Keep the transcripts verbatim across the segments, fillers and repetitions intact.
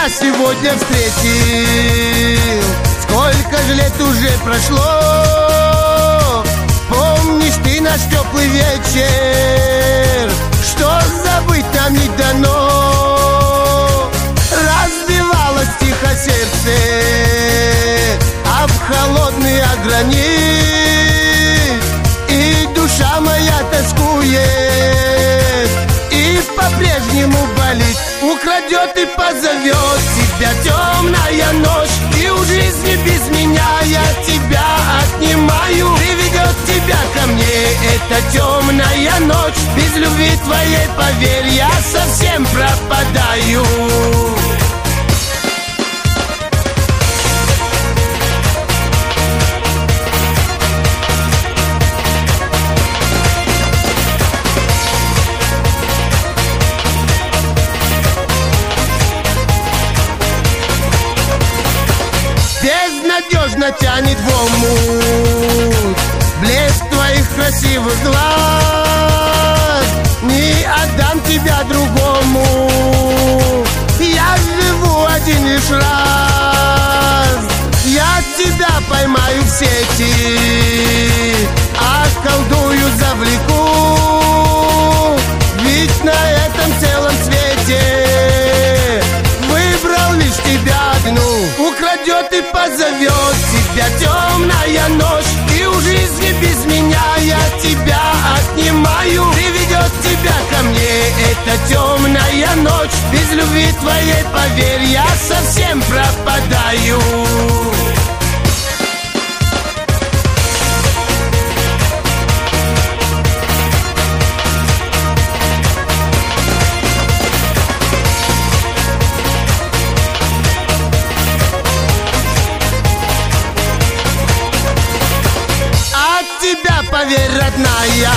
сегодня встретил. Сколько же лет уже прошло, помнишь ты наш теплый вечер, что забыть нам не дано. Разбивалось тихо сердце об холодный гранит, и душа моя тоскует, и по-прежнему болит. Украдет и позовет тебя темная ночь, и у жизни без меня я тебя отнимаю. Приведет тебя ко мне эта темная ночь, без любви твоей, поверь, я совсем пропадаю. Безнадежно тянет в омут блеск твоих красивых глаз. Не отдам тебя другому, я живу один лишь раз. Я тебя поймаю в сети, околдую, завлеку, ведь на этом целом свете выбрал лишь тебя одну. Украдет и позовет тебя темная ночь, и у жизни без меня я тебя отнимаю. Приведет тебя ко мне эта темная ночь, без любви твоей, поверь, я совсем пропадаю. Тебя, поверь, родная,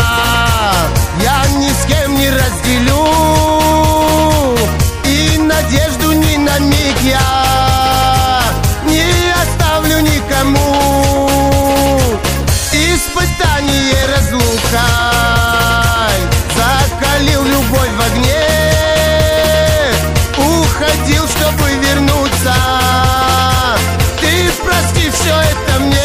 я ни с кем не разделю, и надежду ни на миг я не оставлю никому. Испытание разлукой закалил любовь в огне, уходил, чтобы вернуться. Ты прости все это мне.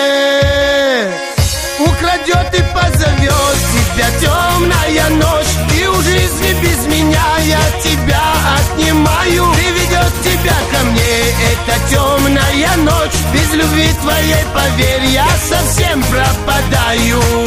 Украдет и позовет тебя темная ночь, и у жизни без меня я тебя отнимаю. Приведет тебя ко мне эта темная ночь, без любви твоей, поверь, я совсем пропадаю.